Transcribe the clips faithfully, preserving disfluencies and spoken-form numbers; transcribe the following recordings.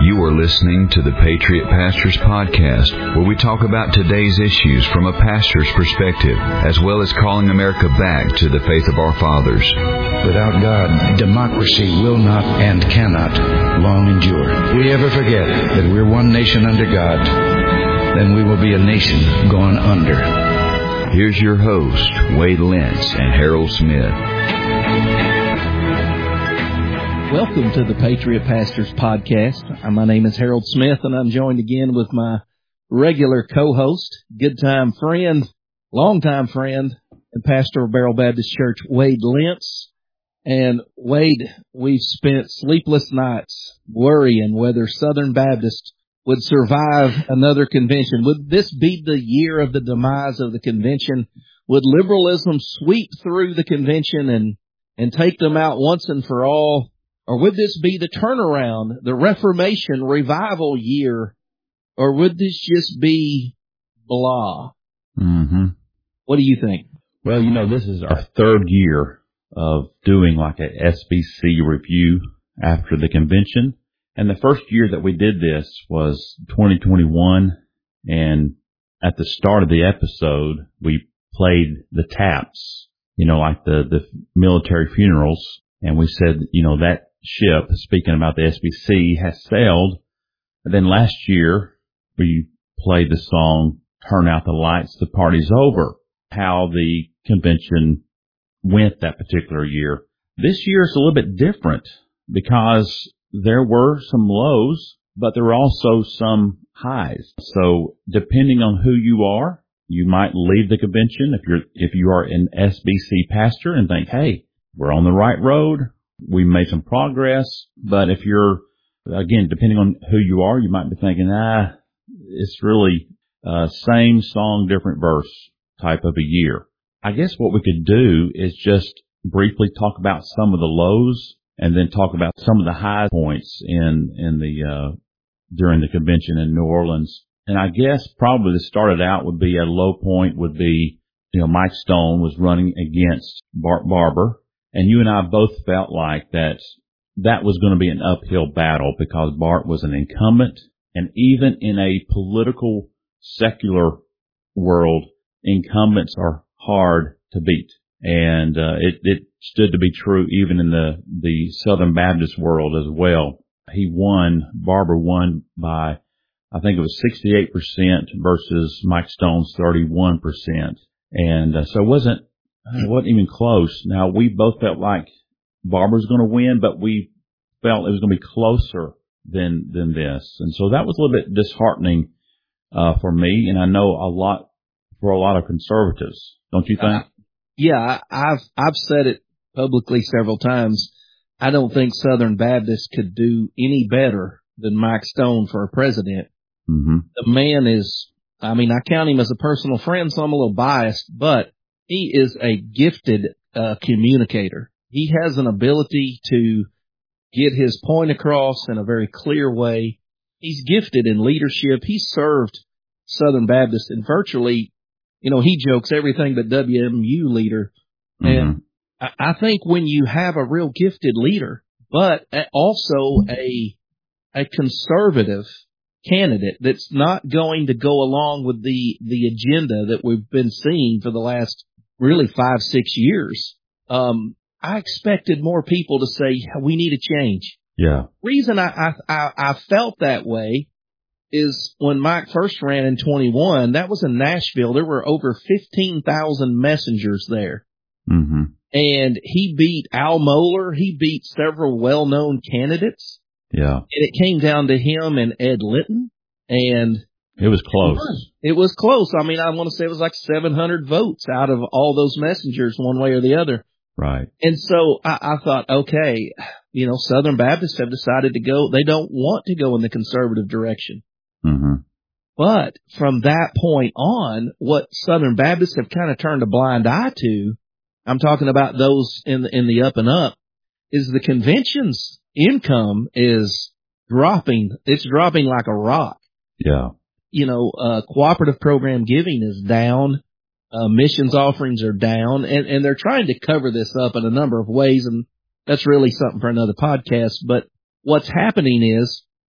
You are listening to the Patriot Pastors Podcast, where we talk about today's issues from a pastor's perspective, as well as calling America back to the faith of our fathers. Without God, democracy will not and cannot long endure. If we ever forget that we're one nation under God, then we will be a nation gone under. Here's your host, Wade Lentz and Harold Smith. Welcome to the Patriot Pastors Podcast. My name is Harold Smith, and I'm joined again with my regular co-host, good-time friend, long-time friend, and pastor of Beryl Baptist Church, Wade Lentz. And Wade, we've spent sleepless nights worrying whether Southern Baptists would survive another convention. Would this be the year of the demise of the convention? Would liberalism sweep through the convention and, and take them out once and for all? Or would this be the turnaround, the Reformation revival year? Or would this just be blah? Mm-hmm. What do you think? Well, you know, this is our third year of doing like a S B C review after the convention. And the first year that we did this was twenty twenty-one. And at the start of the episode, we played the taps, you know, like the, the military funerals. And we said, you know, that ship, speaking about the S B C, has sailed. And then last year, we played the song, Turn Out the Lights, the Party's Over, how the convention went that particular year. This year is a little bit different because there were some lows, but there were also some highs. So depending on who you are, you might leave the convention if you're, if you are an S B C pastor and think, hey, we're on the right road. We made some progress. But if you're, again, depending on who you are, you might be thinking, ah, it's really uh same song, different verse type of a year. I guess what we could do is just briefly talk about some of the lows and then talk about some of the high points in, in the, uh, during the convention in New Orleans. And I guess probably to start it out would be a low point would be, you know, Mike Stone was running against Bart Barber. And you and I both felt like that that was going to be an uphill battle because Bart was an incumbent. And even in a political, secular world, incumbents are hard to beat. And uh, it, it stood to be true even in the, the Southern Baptist world as well. He won, Barber won by, I think it was sixty-eight percent versus Mike Stone's thirty-one percent. And uh, so it wasn't, it wasn't even close. Now, we both felt like Barber's going to win, but we felt it was going to be closer than than this. And so that was a little bit disheartening uh for me, and I know a lot for a lot of conservatives. Don't you think? Uh, yeah, I've I've said it publicly several times. I don't think Southern Baptists could do any better than Mike Stone for a president. Mm-hmm. The man is, I mean, I count him as a personal friend, so I'm a little biased, but he is a gifted uh, communicator. He has an ability to get his point across in a very clear way. He's gifted in leadership. He served Southern Baptist in virtually, you know, he jokes everything but W M U leader. Mm-hmm. And I, I think when you have a real gifted leader, but also a a conservative candidate that's not going to go along with the the agenda that we've been seeing for the last really five, six years. Um, I expected more people to say, we need a change. Yeah. Reason I, I, I felt that way is when Mike first ran in twenty-one, that was in Nashville. There were over fifteen thousand messengers there. Mm-hmm. And he beat Al Mohler. He beat several well-known candidates. Yeah. And it came down to him and Ed Litton. And it was close. It was close. I mean, I want to say it was like seven hundred votes out of all those messengers, one way or the other. Right. And so I, I thought, okay, you know, Southern Baptists have decided to go, they don't want to go in the conservative direction. Mm-hmm. But from that point on, what Southern Baptists have kind of turned a blind eye to, I'm talking about those in the, in the up and up, is the convention's income is dropping. It's dropping like a rock. Yeah. You know, uh, cooperative program giving is down. Uh, missions offerings are down, and, and they're trying to cover this up in a number of ways, and that's really something for another podcast. But what's happening is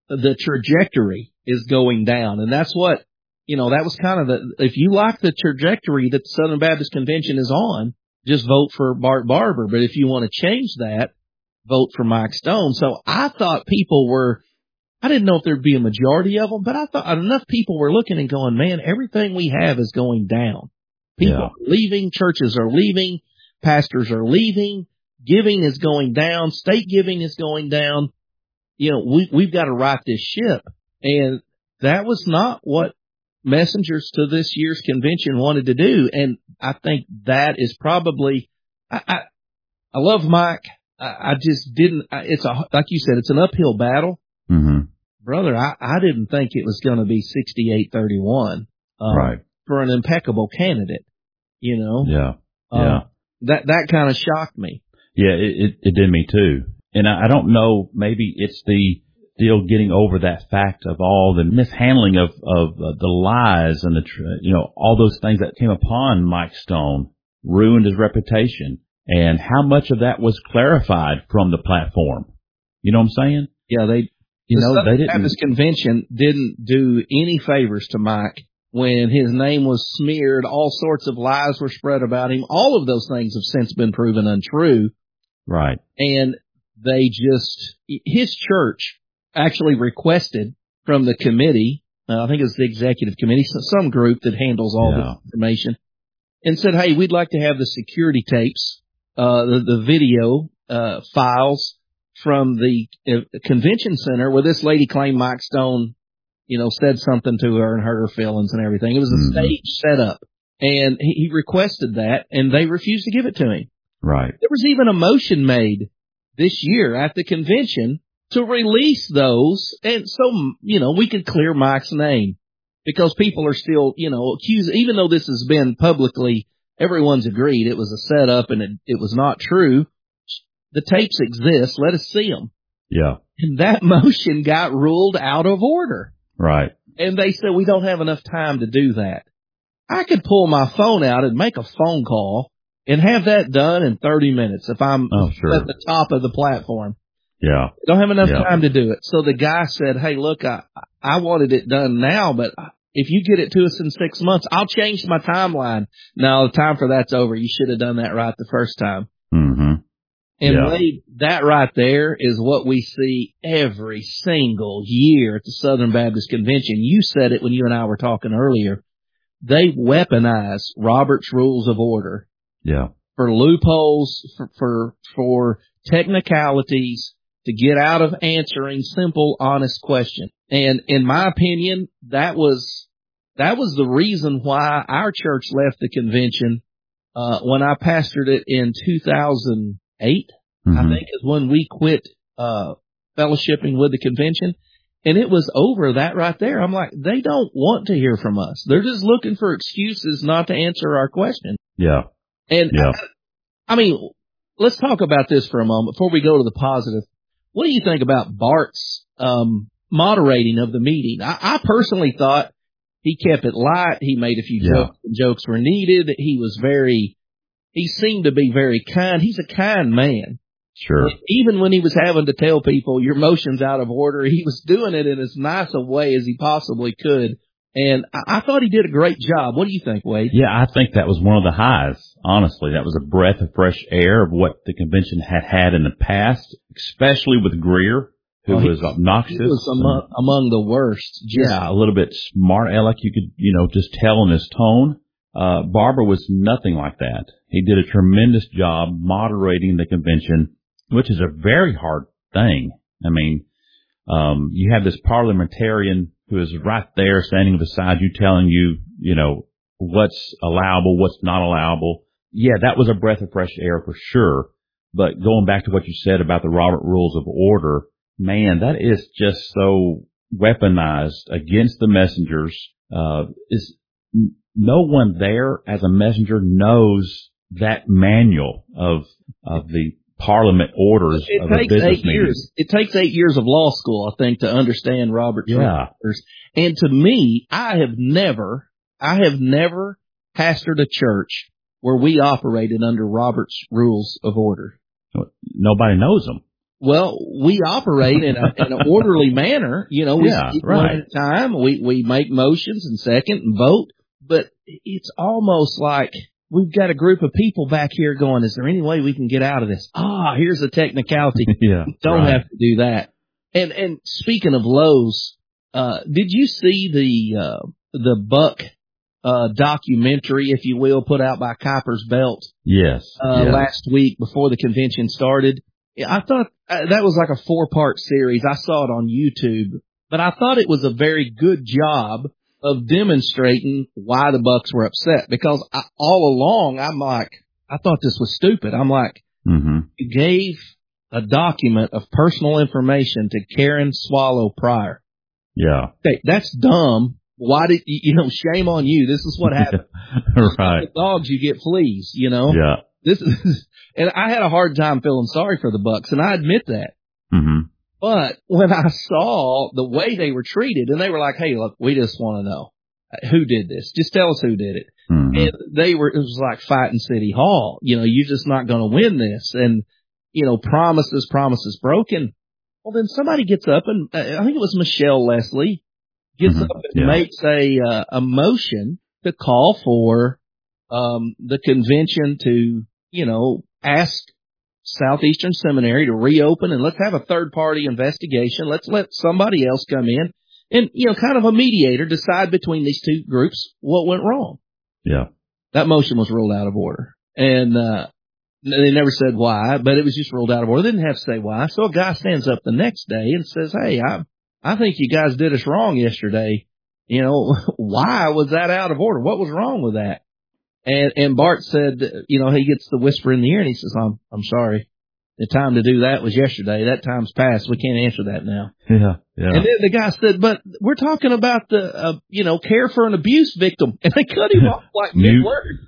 the trajectory is going down. And that's what, you know, that was kind of the, if you like the trajectory that the Southern Baptist Convention is on, just vote for Bart Barber. But if you want to change that, vote for Mike Stone. So I thought people were, I didn't know if there'd be a majority of them, but I thought enough people were looking and going, man, everything we have is going down. People Yeah. are leaving, churches are leaving, pastors are leaving, giving is going down, state giving is going down. You know, we, we've got to right this ship. And that was not what messengers to this year's convention wanted to do. And I think that is probably, I, I, I love Mike. I, I just didn't, I, it's a, like you said, it's an uphill battle. Mm-hmm. Brother, I, I didn't think it was going to be sixty-eight thirty-one um, Right. for an impeccable candidate, you know? Yeah. Um, Yeah. That, that kind of shocked me. Yeah, it, it, it did me too. And I, I don't know, maybe it's the still getting over that fact of all the mishandling of, of uh, the lies and the, tr- you know, all those things that came upon Mike Stone, ruined his reputation, and how much of that was clarified from the platform. You know what I'm saying? Yeah, they, You the know, Southern they didn't. Baptist Convention didn't do any favors to Mike when his name was smeared. All sorts of lies were spread about him. All of those things have since been proven untrue. Right. And they just, his church actually requested from the committee, uh, I think it's the executive committee, so some group that handles all Yeah. this information, and said, hey, we'd like to have the security tapes, uh, the, the video uh, files from the uh, convention center where this lady claimed Mike Stone, you know, said something to her and hurt her feelings and everything. It was a Mm-hmm. stage setup. And he, he requested that, and they refused to give it to him. Right. There was even a motion made this year at the convention to release those, and so, you know, we could clear Mike's name, because people are still, you know, accused, even though this has been publicly, everyone's agreed it was a setup and it, it was not true. The tapes exist. Let us see them. Yeah. And that motion got ruled out of order. Right. And they said, we don't have enough time to do that. I could pull my phone out and make a phone call and have that done in thirty minutes if I'm Oh, sure. at the top of the platform. Yeah. Don't have enough Yeah. time to do it. So the guy said, hey, look, I, I wanted it done now, but if you get it to us in six months, I'll change my timeline. No, the time for that's over. You should have done that right the first time. Mm-hmm. And Yeah. Wade, that right there is what we see every single year at the Southern Baptist Convention. You said it when you and I were talking earlier. They weaponize Robert's Rules of Order Yeah. for loopholes, for, for, for technicalities, to get out of answering simple, honest questions. And in my opinion, that was, that was the reason why our church left the convention, uh, when I pastored it in two thousand eight, Mm-hmm. I think is when we quit, uh, fellowshipping with the convention. And it was over that right there. I'm like, they don't want to hear from us. They're just looking for excuses not to answer our question. Yeah. And Yeah. I, I mean, let's talk about this for a moment before we go to the positive. What do you think about Bart's um, moderating of the meeting? I, I personally thought he kept it light. He made a few Yeah. jokes when jokes were needed. He was very, he seemed to be very kind. He's a kind man. Sure. Even when he was having to tell people your motion's out of order, he was doing it in as nice a way as he possibly could. And I, I thought he did a great job. What do you think, Wade? Yeah, I think that was one of the highs. Honestly, that was a breath of fresh air of what the convention had had in the past, especially with Greer, who Oh, he- was obnoxious. He was among, among the worst. Just, Yeah, a little bit smart aleck. You could, you know, just tell in his tone. Uh, Barber was nothing like that. He did a tremendous job moderating the convention, which is a very hard thing. I mean, um, you have this parliamentarian who is right there standing beside you telling you, you know, what's allowable, what's not allowable. Yeah, that was a breath of fresh air for sure. But going back to what you said about the Robert Rules of Order, man, that is just so weaponized against the messengers. Uh, is no one there as a messenger knows that manual of, of the Parliament orders It of a takes business eight meeting. years. It takes eight years of law school, I think, to understand Robert's Yeah. orders. And to me, I have never, I have never pastored a church where we operated under Robert's Rules of Order. Nobody knows them. Well, we operate in, a, in an orderly manner. You know, we Yeah, speak right. one at a time. We, we make motions and second and vote, but it's almost like we've got a group of people back here going, is there any way we can get out of this? Ah, here's a technicality. Yeah, Don't right. have to do that. And, and speaking of Lowe's, uh, did you see the, uh, the Buck, uh, documentary, if you will, put out by Kuiper's Belt? Yes. Uh, yes. last week before the convention started. I thought uh, that was like a four part series. I saw it on YouTube, but I thought it was a very good job of demonstrating why the Bucks were upset, because I, all along I'm like, I thought this was stupid. I'm like, mm-hmm. you gave a document of personal information to Karen Swallow Pryor. Yeah. Okay, that's dumb. Why did you, you know, shame on you. This is what happened. Right. With dogs, you get fleas, you know? Yeah. This is, and I had a hard time feeling sorry for the Bucks, and I admit that. Mm-hmm. But when I saw the way they were treated, and they were like, hey, look, we just want to know who did this. Just tell us who did it. Mm-hmm. And they were, it was like fighting City Hall. You know, you're just not going to win this. And, you know, promises, promises broken. Well, then somebody gets up and uh, I think it was Michelle Leslie gets mm-hmm. up and yeah. makes a, uh, a motion to call for, um, the convention to, you know, ask Southeastern Seminary to reopen and let's have a third party investigation. Let's let somebody else come in and, you know, kind of a mediator decide between these two groups what went wrong. Yeah. That motion was ruled out of order. And, uh, they never said why, but it was just ruled out of order. They didn't have to say why. So a guy stands up the next day and says, hey, I, I think you guys did us wrong yesterday. You know, why was that out of order? What was wrong with that? And, and Bart said, you know, he gets the whisper in the ear and he says, I'm, I'm sorry. The time to do that was yesterday. That time's passed. We can't answer that now. Yeah. Yeah. And then the guy said, but we're talking about the, uh, you know, care for an abuse victim. And they cut him off like mid-word.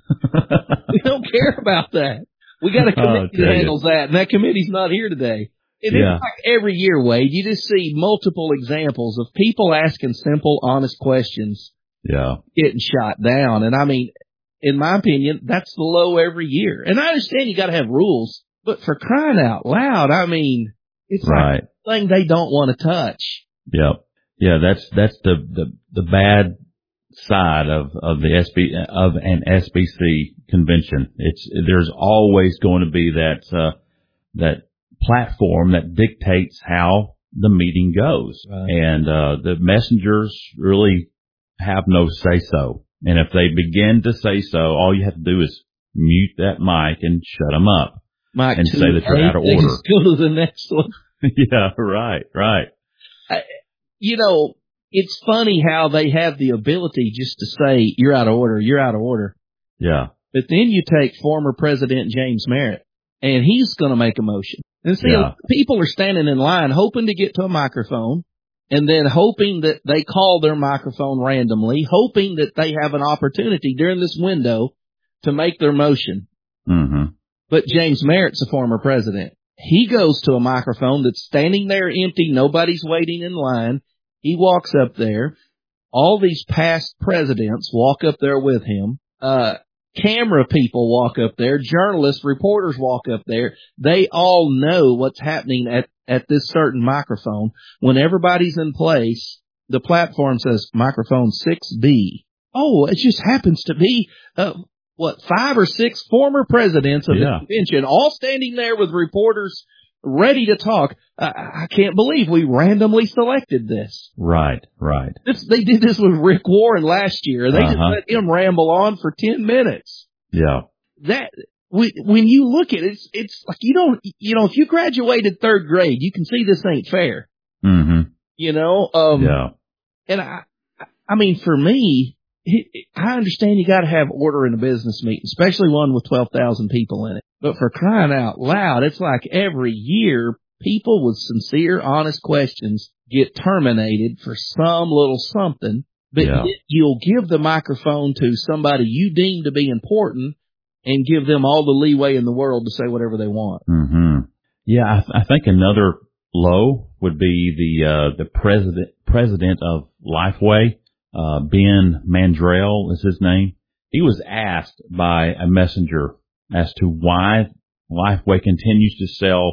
We don't care about that. We got a committee oh, that handles that, and that committee's not here today. And yeah. it's like every year, Wade, you just see multiple examples of people asking simple, honest questions, yeah, getting shot down. And I mean, in my opinion, that's the low every year. And I understand you got to have rules, but for crying out loud, I mean, it's right. like a thing they don't want to touch. Yeah, yeah, that's that's the the the bad side of of the S B of an S B C convention. It's there's always going to be that uh, that platform that dictates how the meeting goes, Right. and uh, the messengers really have no say so. And if they begin to say so, all you have to do is mute that mic and shut them up, Mike, and say that you're out of order. Go to the next one. Yeah, right, right. I, you know, it's funny how they have the ability just to say, you're out of order, you're out of order. Yeah. But then you take former President James Merritt, and he's going to make a motion. And see, Yeah. people are standing in line hoping to get to a microphone, and then hoping that they call their microphone randomly, hoping that they have an opportunity during this window to make their motion. Mm-hmm. But James Merritt's a former president. He goes to a microphone that's standing there empty. Nobody's waiting in line. He walks up there. All these past presidents walk up there with him. Uh, camera people walk up there. Journalists, reporters walk up there. They all know what's happening at, at this certain microphone. When everybody's in place, the platform says microphone six B. Oh, it just happens to be, uh, what, five or six former presidents of Yeah. the convention, all standing there with reporters ready to talk. Uh, I can't believe we randomly selected this. Right, right. This, they did this with Rick Warren last year. They just Uh-huh. let him ramble on for ten minutes. Yeah. That, we, when you look at it, it's, it's like you don't, you know, if you graduated third grade, you can see this ain't fair. Mm-hmm. You know, um, Yeah. and I, I mean, for me, I understand you got to have order in a business meeting, especially one with twelve thousand people in it. But for crying out loud, it's like every year people with sincere, honest questions get terminated for some little something. But Yeah. you'll give the microphone to somebody you deem to be important and give them all the leeway in the world to say whatever they want. Mm-hmm. Yeah, I, th- I think another low would be the uh, the president president of Lifeway. Uh, Ben Mandrell is his name. He was asked by a messenger as to why Lifeway continues to sell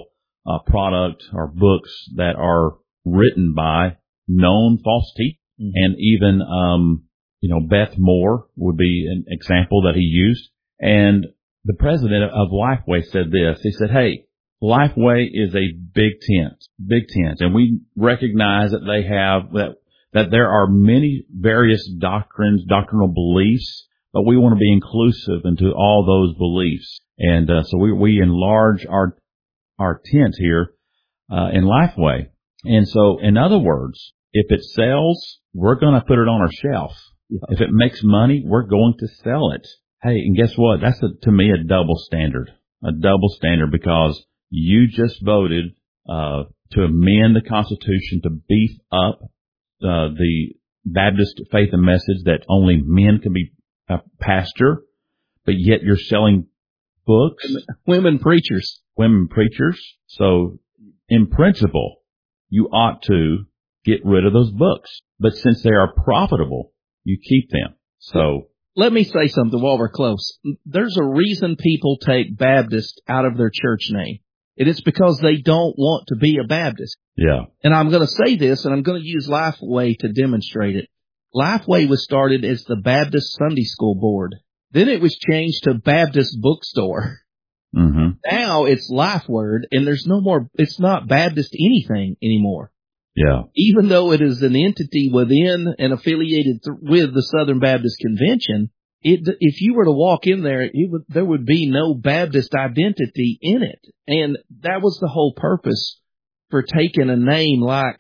uh, product or books that are written by known false teachers. Mm-hmm. And even, um, you know, Beth Moore would be an example that he used. And the president of Lifeway said this. He said, hey, Lifeway is a big tent, big tent. And we recognize that they have, that, that there are many various doctrines, doctrinal beliefs, but we want to be inclusive into all those beliefs. And, uh, so we, we enlarge our, our tent here, uh, in Lifeway. And so, in other words, if it sells, we're going to put it on our shelf. Yeah. If it makes money, we're going to sell it. Hey, and guess what? That's a, to me a double standard, a double standard because you just voted uh to amend the Constitution to beef up uh, the Baptist faith and message that only men can be a pastor, but yet you're selling books. Women preachers. Women preachers. So in principle, you ought to get rid of those books. But since they are profitable, you keep them. So let me say something while we're close. There's a reason people take Baptist out of their church name. And it's because they don't want to be a Baptist. Yeah. And I'm going to say this, and I'm going to use Lifeway to demonstrate it. Lifeway was started as the Baptist Sunday School Board. Then it was changed to Baptist Bookstore. Mm-hmm. Now it's LifeWord, and there's no more, it's not Baptist anything anymore. Yeah. Even though it is an entity within and affiliated th- with the Southern Baptist Convention, it, if you were to walk in there, it would, there would be no Baptist identity in it. And that was the whole purpose for taking a name like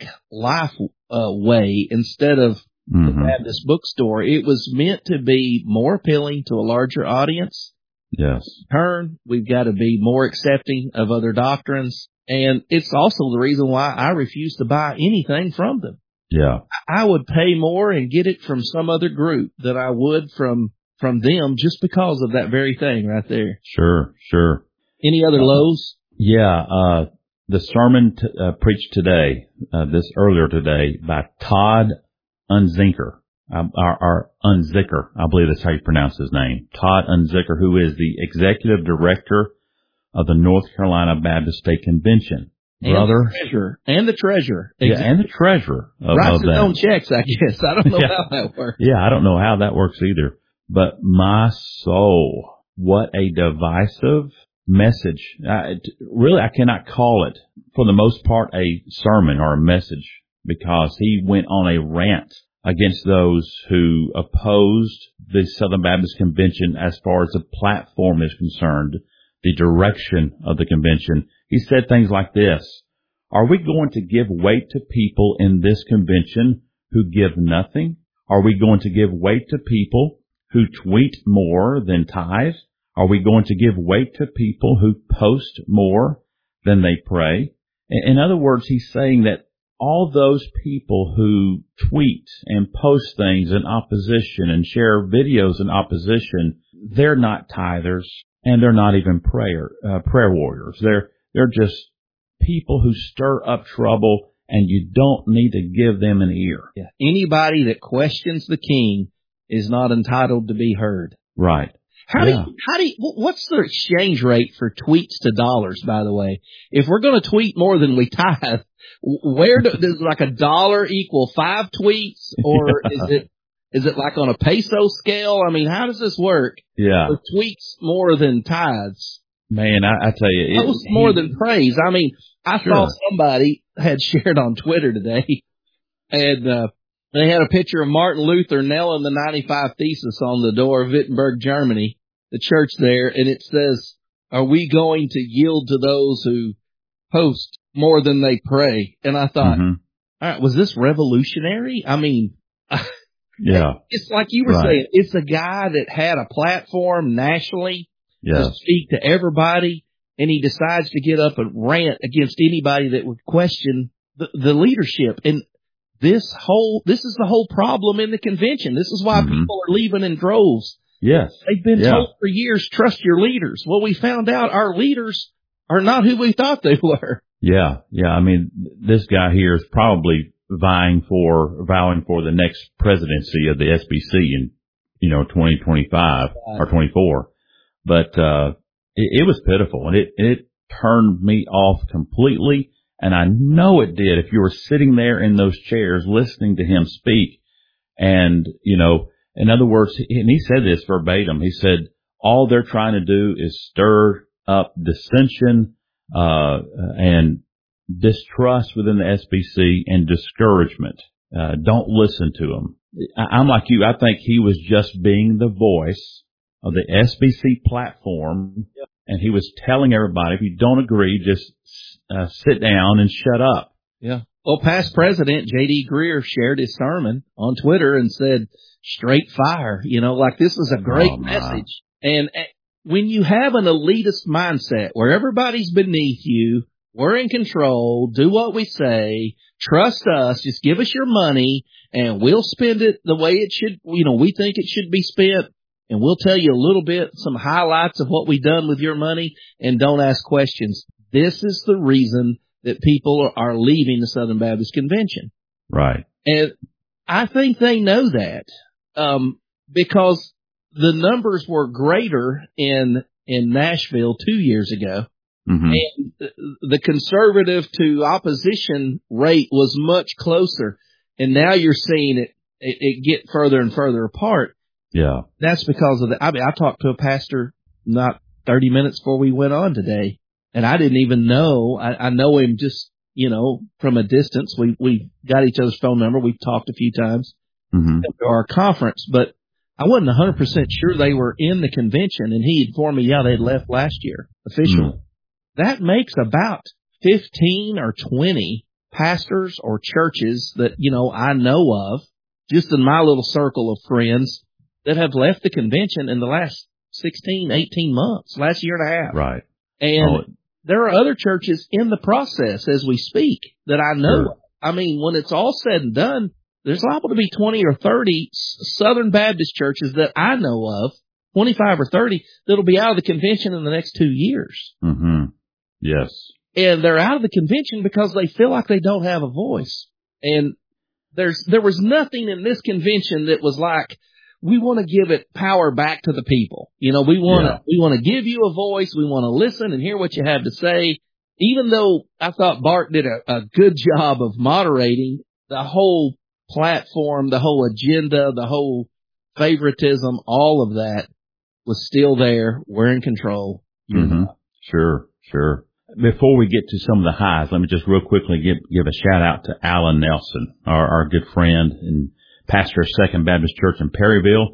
Lifeway instead of mm-hmm. the Baptist Bookstore. It was meant to be more appealing to a larger audience. Yes. Turn, we've got to be more accepting of other doctrines. And it's also the reason why I refuse to buy anything from them. Yeah. I would pay more and get it from some other group than I would from, from them just because of that very thing right there. Sure, sure. Any other uh, lows? Yeah, uh, the sermon t- uh, preached today, uh, this earlier today by Todd Unzicker, um, our, our Unzicker, I believe that's how you pronounce his name. Todd Unzicker, who is the executive director of the North Carolina Baptist State Convention. And Brother. The treasurer. And the treasurer. Yeah, exactly. And the treasurer of, Writes of his that. own checks, I guess. I don't know yeah. how that works. Yeah, I don't know how that works either. But my soul, what a divisive message. I, really, I cannot call it, for the most part, a sermon or a message, because he went on a rant against those who opposed the Southern Baptist Convention as far as the platform is concerned, the direction of the convention. He said things like this: are we going to give weight to people in this convention who give nothing? Are we going to give weight to people who tweet more than tithe? Are we going to give weight to people who post more than they pray? In other words, he's saying that all those people who tweet and post things in opposition and share videos in opposition, they're not tithers, and they're not even prayer uh, prayer warriors. They're they're just people who stir up trouble, and you don't need to give them an ear. Yeah. Anybody that questions the king is not entitled to be heard. Right. How yeah. do you, how do you, what's the exchange rate for tweets to dollars, by the way? If we're going to tweet more than we tithe, where do, does like a dollar equal five tweets, or yeah. is it, is it like on a peso scale? I mean, how does this work? Yeah. For tweets more than tithes. Man, I, I tell you. Post it, more he, than praise. I mean, I sure. saw somebody had shared on Twitter today, and, uh, they had a picture of Martin Luther nailing the ninety-five Thesis on the door of Wittenberg, Germany, the church there, and it says, are we going to yield to those who post more than they pray? And I thought, mm-hmm. all right, was this revolutionary? I mean, yeah, it's like you were right. saying, it's a guy that had a platform nationally yes. to speak to everybody, and he decides to get up and rant against anybody that would question the, the leadership. And This whole, this is the whole problem in the convention. This is why mm-hmm. people are leaving in droves. Yes. They've been yeah. told for years, trust your leaders. Well, we found out our leaders are not who we thought they were. Yeah. Yeah. I mean, this guy here is probably vying for, vowing for the next presidency of the S B C in, you know, twenty twenty-five right. or twenty-four. But, uh, it, it was pitiful. And it, it, turned me off completely. And I know it did. If you were sitting there in those chairs listening to him speak, and, you know, in other words, and he said this verbatim, he said, all they're trying to do is stir up dissension, uh, and distrust within the S B C and discouragement. Uh, don't listen to him. I, I'm like you. I think he was just being the voice of the S B C platform. Yep. And he was telling everybody, if you don't agree, just uh, sit down and shut up. Yeah. Well, past president J D Greer shared his sermon on Twitter and said, straight fire, you know, like this was a great oh, message. And uh, when you have an elitist mindset where everybody's beneath you, we're in control, do what we say, trust us, just give us your money and we'll spend it the way it should, you know, we think it should be spent. And we'll tell you a little bit, some highlights of what we've done with your money, and don't ask questions. This is the reason that people are, are leaving the Southern Baptist Convention. Right. And I think they know that, um, because the numbers were greater in, in Nashville two years ago. Mm-hmm. And the conservative to opposition rate was much closer. And now you're seeing it, it, it get further and further apart. Yeah. That's because of the, I mean, I talked to a pastor not thirty minutes before we went on today, and I didn't even know, I, I know him just, you know, from a distance. We, we got each other's phone number. We've talked a few times mm-hmm. at our conference, but I wasn't one hundred percent sure they were in the convention, and he informed me, yeah, they'd left last year, officially. Mm. That makes about fifteen or twenty pastors or churches that, you know, I know of, just in my little circle of friends, that have left the convention in the last sixteen, eighteen months, last year and a half. Right. And oh. there are other churches in the process as we speak that I know. Sure. I mean, when it's all said and done, there's liable to be twenty or thirty Southern Baptist churches that I know of, twenty-five or thirty, that'll be out of the convention in the next two years. Mm-hmm. Yes. And they're out of the convention because they feel like they don't have a voice. And there's, there was nothing in this convention that was like, we want to give it power back to the people. You know, we want to, yeah. we want to give you a voice. We want to listen and hear what you have to say. Even though I thought Bart did a, a good job of moderating the whole platform, the whole agenda, the whole favoritism, all of that was still there. We're in control. Mm-hmm. Sure, sure. Before we get to some of the highs, let me just real quickly give, give a shout out to Alan Nelson, our, our good friend and pastor of Second Baptist Church in Perryville.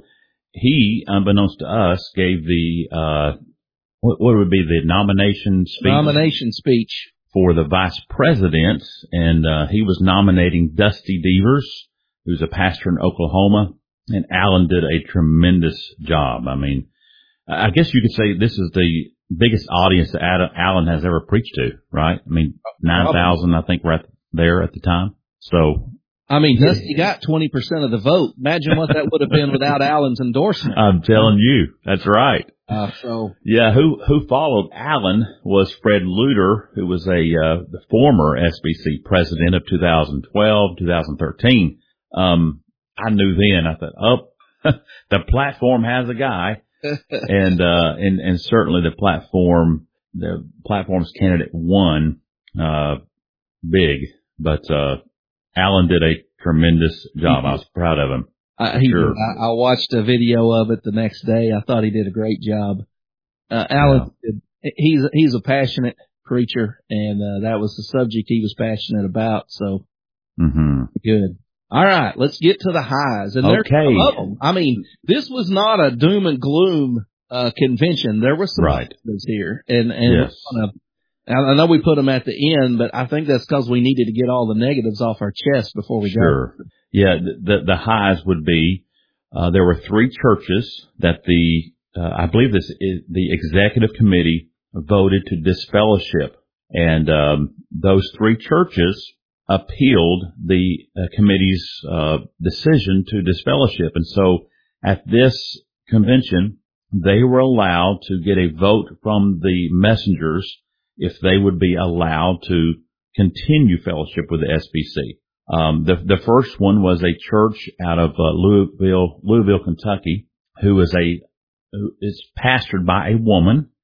He, unbeknownst to us, gave the, uh, what, what would be the nomination speech? Nomination speech. For the vice president. And, uh, he was nominating Dusty Devers, who's a pastor in Oklahoma. And Alan did a tremendous job. I mean, I guess you could say this is the biggest audience that Alan has ever preached to, right? I mean, nine thousand, I think, right there at the time. So, I mean, Dusty got twenty percent of the vote. Imagine what that would have been without Alan's endorsement. I'm telling you, that's right. Uh, so yeah, who who followed Alan was Fred Luter, who was a uh, the former S B C president of two thousand twelve, two thousand thirteen. Um, I knew then. I thought, oh, the platform has a guy, and uh, and and certainly the platform, the platform's candidate won uh, big, but. Uh, Alan did a tremendous job. I was proud of him. Uh, he, sure. I, I watched a video of it the next day. I thought he did a great job. Uh, Alan, yeah. did, he's he's a passionate preacher, and uh, that was the subject he was passionate about. So mm-hmm. good. All right, let's get to the highs. And okay. there's some of them. I mean, this was not a doom and gloom uh, convention. There was some right. positives here, and and yes. we're gonna, I know we put them at the end, but I think that's because we needed to get all the negatives off our chest before we sure. go. Yeah, the the highs would be uh, there were three churches that the uh, I believe this is the executive committee voted to disfellowship, and um, those three churches appealed the uh, committee's uh, decision to disfellowship, and so at this convention they were allowed to get a vote from the messengers if they would be allowed to continue fellowship with the S B C. Um, the, the first one was a church out of uh, Louisville, Louisville, Kentucky, who is a, who is pastored by a woman.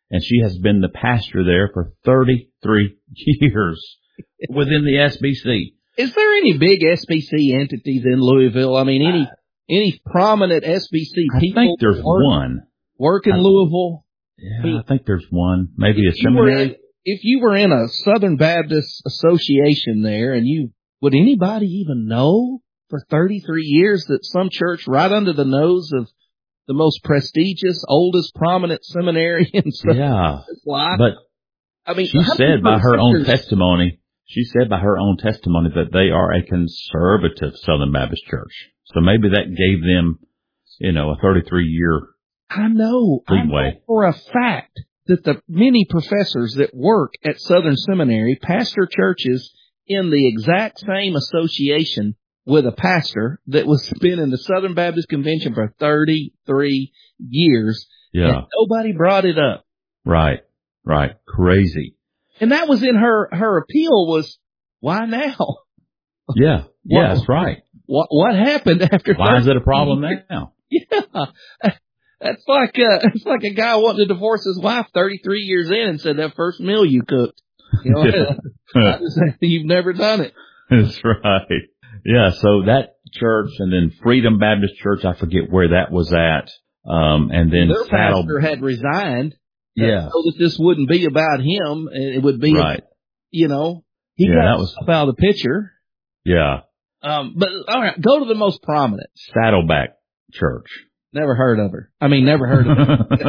and she has been the pastor there for thirty-three years within the S B C. Is there any big S B C entities in Louisville? I mean, any any prominent S B C people? I think there's work, one. Work in I, Louisville? Yeah, I think there's one. Maybe if a seminary. In, if you were in a Southern Baptist Association there, and you would anybody even know for thirty-three years that some church right under the nose of the most prestigious, oldest, prominent seminary in yeah, life? But I mean, she said by her own testimony, she said by her own testimony that they are a conservative Southern Baptist church. So maybe that gave them, you know, a thirty-three year I know, I know for a fact that the many professors that work at Southern Seminary pastor churches in the exact same association with a pastor that was been in the Southern Baptist Convention for thirty-three years. Yeah. And nobody brought it up. Right. Right. Crazy. And that was in her, her appeal was, why now? Yeah. Yeah, that's right. What, what happened after Why is it a problem now? Yeah. That's like, uh, it's like a guy wanting to divorce his wife thirty-three years in and said that first meal you cooked. You know, I just, you've never done it. That's right. Yeah. So that church and then Freedom Baptist Church, I forget where that was at. Um, and then their Saddle- pastor had resigned. Yeah. So that this wouldn't be about him. And it would be, right. you know, he yeah, got that was up out of the picture. Yeah. Um, but all right, go to the most prominent. Saddleback Church. Never heard of her. I mean, never heard of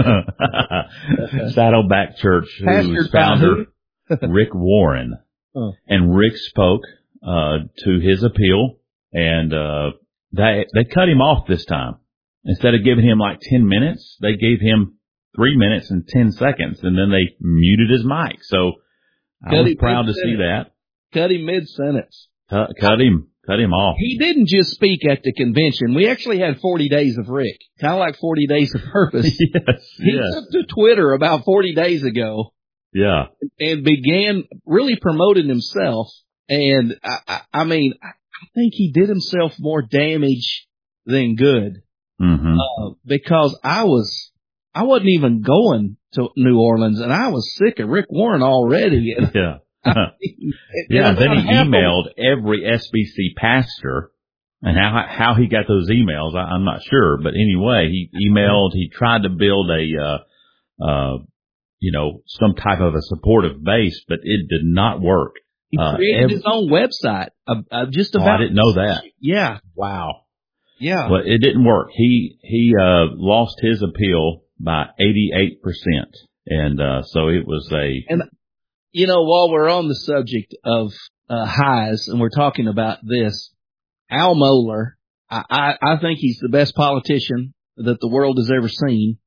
her. Saddleback Church, whose founder, Rick Warren. Oh. And Rick spoke, uh, to his appeal, and, uh, they, they cut him off this time. Instead of giving him like ten minutes, they gave him three minutes and ten seconds, and then they muted his mic. So I cut was proud to see that. Cut him mid-sentence. Cut, cut him. Cut him off. He didn't just speak at the convention. We actually had forty days of Rick, kind of like forty days of Purpose. yes, he yes. took to Twitter about forty days ago. Yeah. And began really promoting himself. And I, I, I mean, I think he did himself more damage than good. Mm-hmm. Uh, because I was, I wasn't even going to New Orleans, and I was sick of Rick Warren already. And yeah. I mean, yeah, then he emailed every S B C pastor, and how how he got those emails, I, I'm not sure. But anyway, he emailed, he tried to build a, uh, uh, you know, some type of a supportive base, but it did not work. He created uh, every, his own website, uh, uh, just about. Oh, I didn't know that. Yeah. Wow. Yeah. But it didn't work. He, he, uh, lost his appeal by eighty-eight percent. And, uh, so it was a. And, you know, while we're on the subject of, uh, highs and we're talking about this, Al Mohler, I, I, I think he's the best politician that the world has ever seen.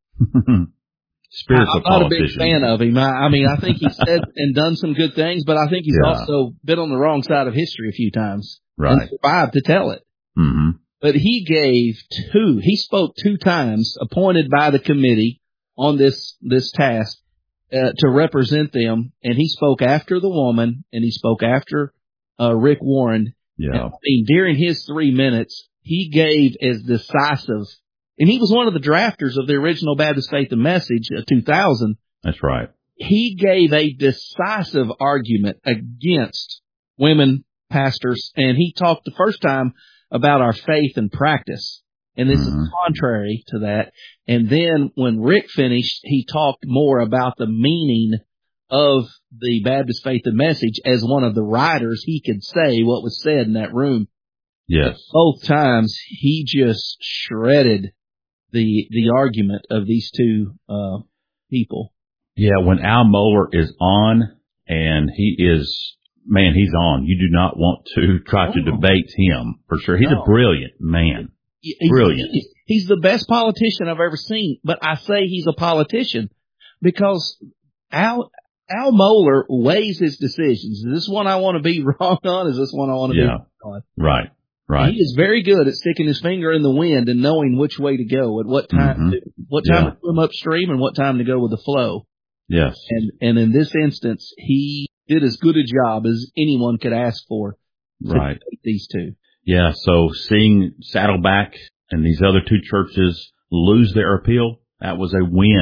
Spiritual I'm not politician. a big fan of him. I, I mean, I think he's said and done some good things, but I think he's yeah. also been on the wrong side of history a few times. Right. And survived to tell it. Mm-hmm. But he gave two, he spoke two times appointed by the committee on this, this task, uh, to represent them. And he spoke after the woman and he spoke after, uh, Rick Warren. Yeah. And, I mean, during his three minutes, he gave as decisive, and he was one of the drafters of the original Baptist Faith and Message, uh, two thousand. That's right. He gave a decisive argument against women pastors. And he talked the first time about our faith and practice. And this mm-hmm. is contrary to that. And then when Rick finished, he talked more about the meaning of the Baptist Faith and Message as one of the writers. He could say what was said in that room. Yes. Both times he just shredded the, the argument of these two, uh, people. Yeah. When Al Mohler is on, and he is, man, he's on. You do not want to try oh. to debate him for sure. He's no. a brilliant man. He's, brilliant. He's the best politician I've ever seen, but I say he's a politician because Al, Al Mohler weighs his decisions. Is this one I want to be wrong on? Is this one I want to yeah. be wrong on? Right. Right. He is very good at sticking his finger in the wind and knowing which way to go at what time mm-hmm. to, what time yeah. to swim upstream and what time to go with the flow. Yes. And, and in this instance, he did as good a job as anyone could ask for to right. debate these two. Yeah. So seeing Saddleback and these other two churches lose their appeal, that was a win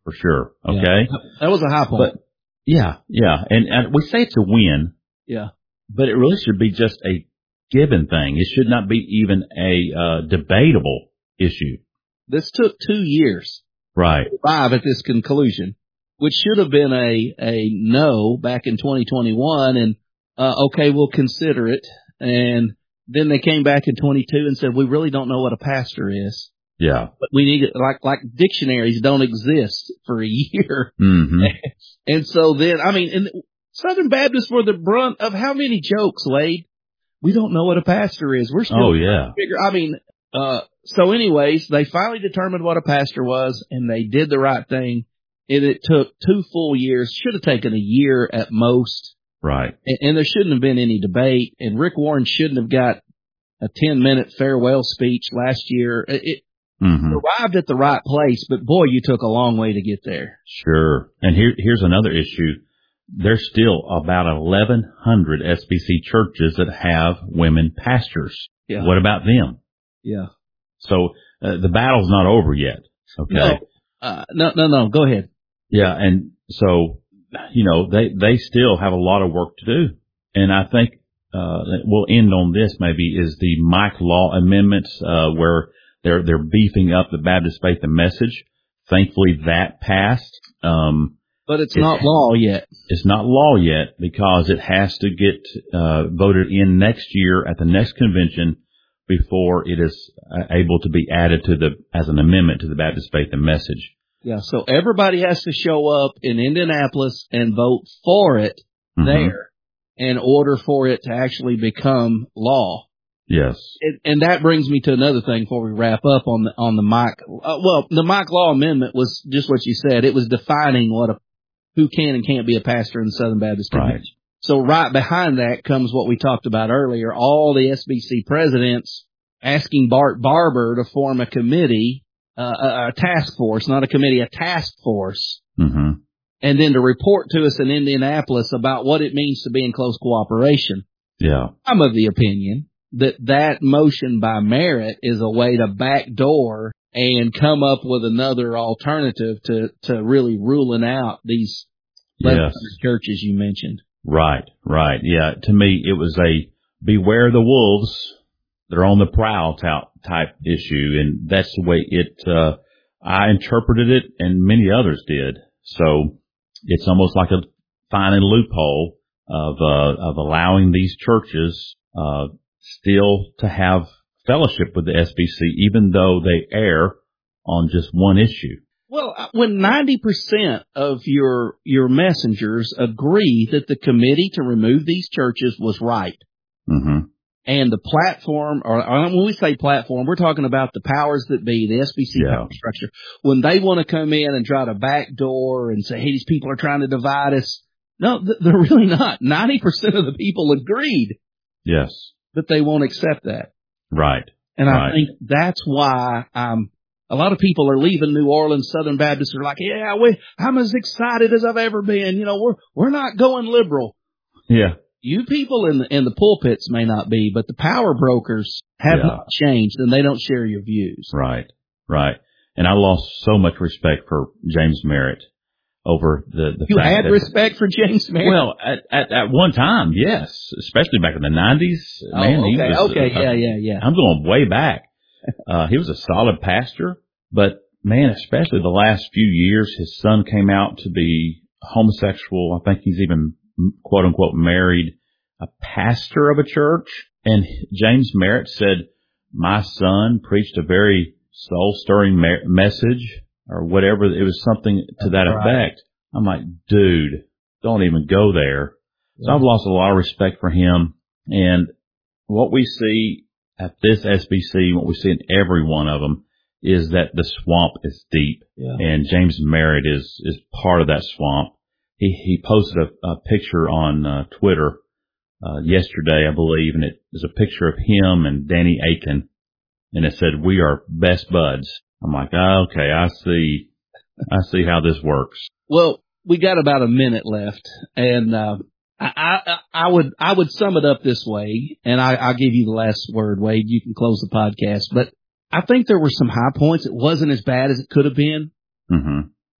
for sure. Okay. Yeah. That was a high point. But yeah, yeah. And, and we say it's a win. Yeah. But it really should be just a given thing. It should not be even a uh, debatable issue. This took two years. Right. To arrive at this conclusion, which should have been a, a no back in twenty twenty-one. And, uh, okay, we'll consider it. And then they came back in twenty-two and said, we really don't know what a pastor is. Yeah. But we need it, like, like dictionaries don't exist for a year. Mm-hmm. And so then, I mean, and Southern Baptists were the brunt of how many jokes, Wade? We don't know what a pastor is. We're still, oh, yeah. figure, I mean, uh, so anyways, they finally determined what a pastor was and they did the right thing. And it took two full years, should have taken a year at most. Right. And, and there shouldn't have been any debate. And Rick Warren shouldn't have got a ten minute farewell speech last year. It, Mm-hmm. arrived at the right place, but boy, you took a long way to get there. Sure. And here, here's another issue. There's still about eleven hundred S B C churches that have women pastors. Yeah. What about them? Yeah. So uh, the battle's not over yet. Okay. No, uh, no, no, no. Go ahead. Yeah. And so, you know, they, they still have a lot of work to do. And I think, uh, we'll end on this maybe is the Mike Law amendments, uh, where They're, they're beefing up the Baptist Faith and Message. Thankfully that passed. Um, but it's it, not law yet. It's not law yet because it has to get, uh, voted in next year at the next convention before it is able to be added to the, as an amendment to the Baptist Faith and Message. Yeah. So everybody has to show up in Indianapolis and vote for it mm-hmm. there in order for it to actually become law. Yes. And, and that brings me to another thing before we wrap up on the, on the Mike. Uh, well, the Mike Law Amendment was just what you said. It was defining what a, who can and can't be a pastor in the Southern Baptist Convention. Right. So right behind that comes what we talked about earlier, all the S B C presidents asking Bart Barber to form a committee, uh, a, a task force, not a committee, a task force. Mm-hmm. And then to report to us in Indianapolis about what it means to be in close cooperation. Yeah. I'm of the opinion that that motion by Merritt is a way to backdoor and come up with another alternative to, to really ruling out these yes. churches you mentioned. Right, right. Yeah, to me, it was a beware the wolves. They're on the prowl type issue, and that's the way it, uh, I interpreted it, and many others did. So it's almost like a finding a loophole of, uh, of allowing these churches, uh, still to have fellowship with the S B C, even though they err on just one issue. Well, when ninety percent of your your messengers agree that the committee to remove these churches was right, mm-hmm. and the platform, or, or when we say platform, we're talking about the powers that be, the S B C yeah. power structure, when they want to come in and try to backdoor and say, hey, these people are trying to divide us. No, they're really not. ninety percent of the people agreed. Yes. That they won't accept that. Right. And right. I think that's why um, a lot of people are leaving New Orleans. Southern Baptists are like, yeah, we, I'm as excited as I've ever been. You know, we're we're not going liberal. Yeah. You people in the, in the pulpits may not be, but the power brokers have yeah. not changed, and they don't share your views. Right. Right. And I lost so much respect for James Merritt. Over the, the you fact had that, respect for James Merritt? Well, at, at, at one time, yes, especially back in the nineties. Oh, man, okay, he was, okay, uh, yeah, yeah, yeah. I'm going way back. Uh, he was a solid pastor, but man, especially the last few years, his son came out to be homosexual. I think he's even quote unquote married a pastor of a church. And James Merritt said, my son preached a very soul stirring me- message. Or whatever, it was something to that right. effect. I'm like, dude, don't even go there. Yeah. So I've lost a lot of respect for him. And what we see at this S B C, what we see in every one of them, is that the swamp is deep. Yeah. And James Merritt is, is part of that swamp. He, he posted a, a picture on uh, Twitter, uh, yesterday, I believe, and it was a picture of him and Danny Aiken. And it said, we are best buds. I'm like, oh, okay, I see, I see how this works. Well, we got about a minute left, and uh, I, I, I would, I would sum it up this way, and I, I'll give you the last word, Wade. You can close the podcast, but I think there were some high points. It wasn't as bad as it could have been. Mm-hmm.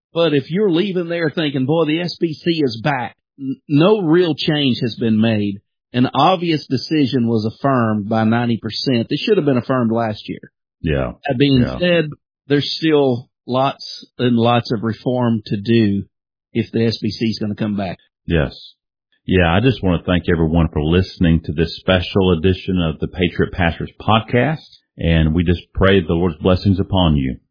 But if you're leaving there thinking, boy, the S B C is back, n- no real change has been made. An obvious decision was affirmed by ninety percent. It should have been affirmed last year. Yeah. That being yeah. said, there's still lots and lots of reform to do if the S B C is going to come back. Yes. Yeah, I just want to thank everyone for listening to this special edition of the Patriot Pastors Podcast, and we just pray the Lord's blessings upon you.